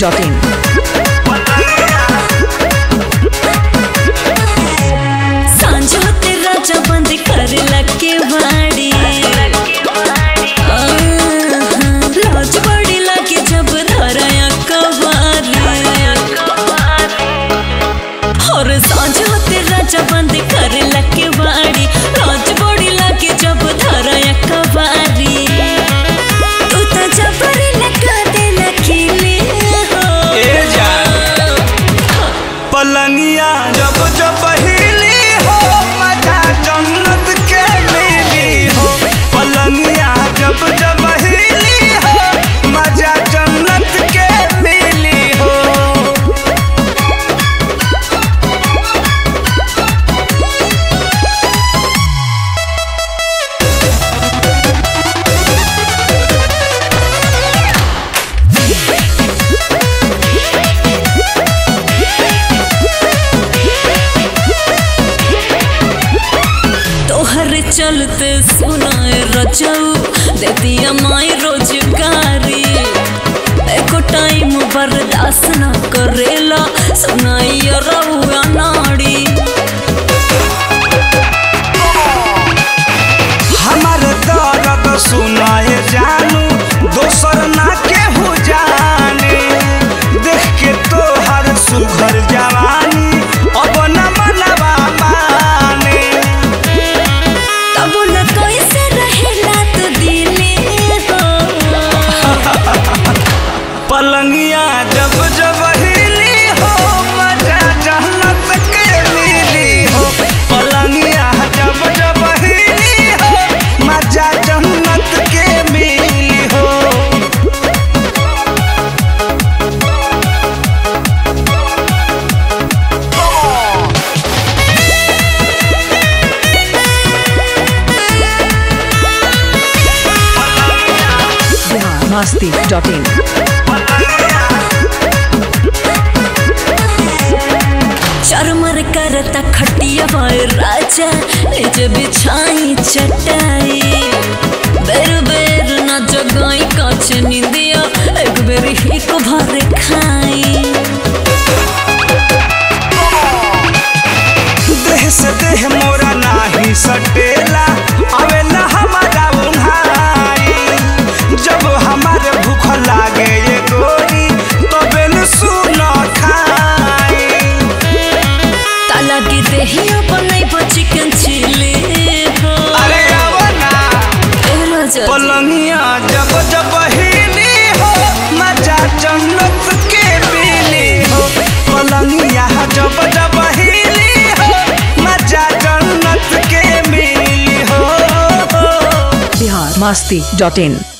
masti.in. सांझ होते राजा बंद कर लगे बाड़ी लाज बड़ी लगे जब धराया कबारी और सांझ होते राजा बंद कर लगे बाड़ी लाज बड़ी लगे जब धराया कबारी तू तो जबरी लगा दे लखीले हो पलंगिया जब जब हिली हो मजा जन्नत के मिली हो। पलंगिया जब जब हिली हो मजा जन्नत के मिली हो। तोहर चलते सुनाए रजाऊ देती माई रोजगारी एको टाइम बर्दाश्त न करेला सुनाई रउआ नाड़ी हमार दर्द सुनाए जानू दोसर ना केहू जाने देख के तोहर सुघर जवानी अब न मनवा माने। तब न कैसे रहेला तू दिले हो पलंगिया जब जब हिली हो मजा जन्नत के मिली हो। पलंगिया जब जब हिली हो मजा जन्नत के मिली हो। masti.in. चरमर करता खटिया भाई राजा निज बिछाई चटाई बेर बेर न जगाई काछ निंदिया एक बेर हिक भर खाई देह से देह मोरा नाही सटेला आवेला हमारा उन्हाई जब हमारे भूख लागे ये गोरी तबे न सुना खाई। ताला के देहिया बनाई चिकन चिली हो अरे आवना पलंगिया जब जब हिली हो मजा जन्नत के मिली हो। पलंगिया जब जब हिली हो मजा जन्नत के मिली हो। masti.in.